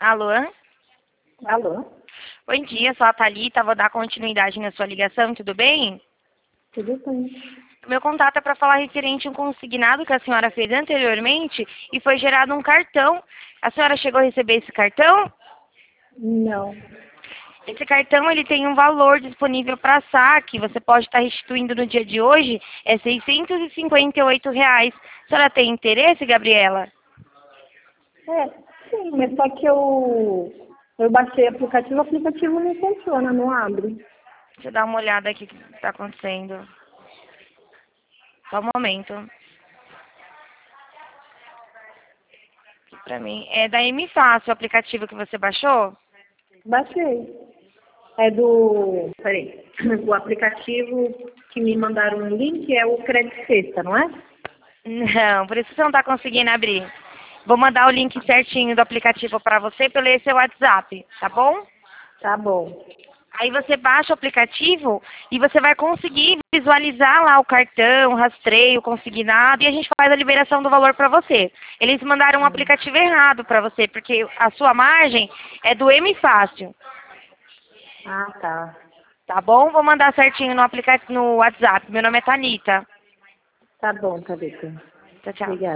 Alô? Alô? Bom dia, sou a Thalita, vou dar continuidade na sua ligação, tudo bem? Tudo bem? Meu contato é para falar referente a um consignado que a senhora fez anteriormente e foi gerado um cartão. A senhora chegou a receber esse cartão? Não. Esse cartão ele tem um valor disponível para saque. Você pode estar restituindo no dia de hoje, é R$ 658. A senhora tem interesse, Gabriela? Sim, mas só que eu baixei o aplicativo não funciona, não abre. Deixa eu dar uma olhada aqui o que está acontecendo. Só um momento. Para mim, é da M Fácil o aplicativo que você baixou? Baixei. Peraí, o aplicativo que me mandaram um link é o Credit Sexta, não é? Não, por isso você não está conseguindo abrir. Vou mandar o link certinho do aplicativo para você pelo esse WhatsApp, tá bom? Tá bom. Aí você baixa o aplicativo e você vai conseguir visualizar lá o cartão, o rastreio, o consignado e a gente faz a liberação do valor para você. Eles mandaram um aplicativo errado para você, porque a sua margem é do M Fácil, Ah, tá. tá bom? Vou mandar certinho no WhatsApp. Meu nome é Thalita. Tá bom, Thalita. Tchau, tchau. Obrigada.